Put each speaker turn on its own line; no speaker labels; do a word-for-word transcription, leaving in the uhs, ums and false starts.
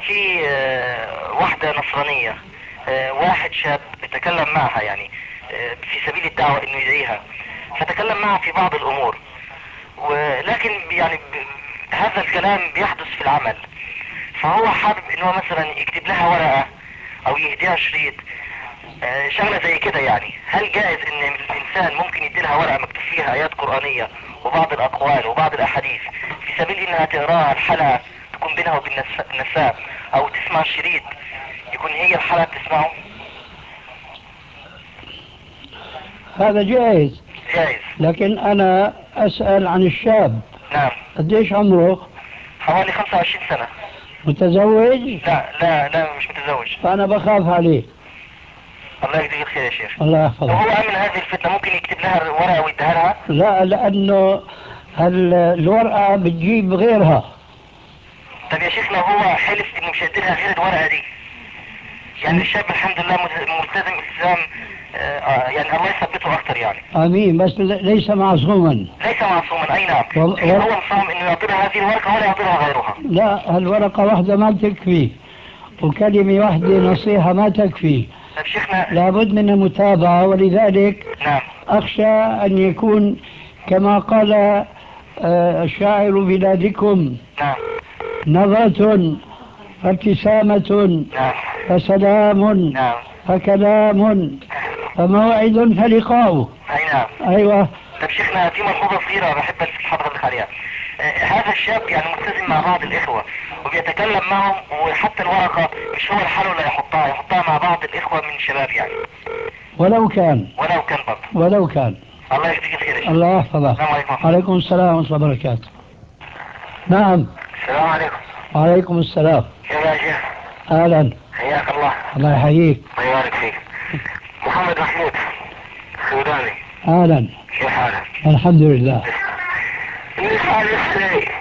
في آه، واحدة نصرانية، آه، واحد شاب تكلم معها يعني آه، في سبيل الدعوة انه يدعيها، فتكلم معها في بعض الامور، ولكن يعني ب- هذا الكلام بيحدث في العمل. فهو حابب ان هو مثلا يكتب لها ورقة او يهديها شريط، آه، شغلة زي كده يعني. هل جائز ان الانسان ممكن يدي لها ورقة مكتوب فيها ايات قرآنية وبعض الاقوال وبعض الاحاديث في سبيل انها تقراها الحلقة تكون بينها وبين نس- النساء، او تسمع شريط يكون هي الحلقة بتسمعه؟
هذا جائز.
جائز.
لكن أنا أسأل عن الشاب،
نعم.
قديش عمره؟
حوالي خمسة وعشرين سنة.
متزوج؟
لا لا لا مش متزوج.
فأنا بخاف عليه.
الله يجزيك الخير يا شيخ.
الله
لو
يحفظه.
هو امن هذه الفتنة ممكن يكتب لها ورقة ويديها لها؟
لا، لأنه هال- الورقة بتجيب غيرها.
طب يا شيخ لو هو حلف انه مش هيديلها غير الورقة دي، يعني الشاب الحمد لله مل- ملتزم التزام، آه، آه، يعني الله يثبته اكتر يعني.
آمين، بس ل- ليس معصوما.
ليس معصوما، اي نعم.
وال-
لكن
وال-
هو مصمم انه يعطيها هذه الورقة ولا يعطيها غيرها.
لا، الورقة واحدة ما تكفي، وكلمة واحدة نصيحة ما تكفي.
طب شيخنا.
لابد من المتابعة، ولذلك
نعم.
أخشى أن يكون كما قال آه، شاعر بلادكم:
نعم.
نظرة فابتسامة
نعم.
فسلام
نعم.
فكلام فموعد فلقاء.
اي نعم.
أيوة.
طب شيخنا في ملحوظة صغيرة بحب الفت حضرتك عليها. آه، هذا الشاب يعني ملتزم مع بعض الإخوة وبيتكلم معهم، وحتى الورقة مش هو الحال ولا يحطها يحطها مع بعض الإخوة من الشباب يعني.
ولو كان
ولو كان برضه.
ولو كان.
الله يجزيك الخير يا شيخ.
الله يحفظك.
السلام عليكم.
عليكم السلام ورحمة الله وبركاته. نعم.
السلام عليكم.
وعليكم السلام.
كيف يا شيخ؟
أهلا.
حياك الله.
الله يحييك.
الله يبارك فيك. محمد محمود سوداني.
أهلا.
كيف حالك؟
الحمد لله.
كيف حالك؟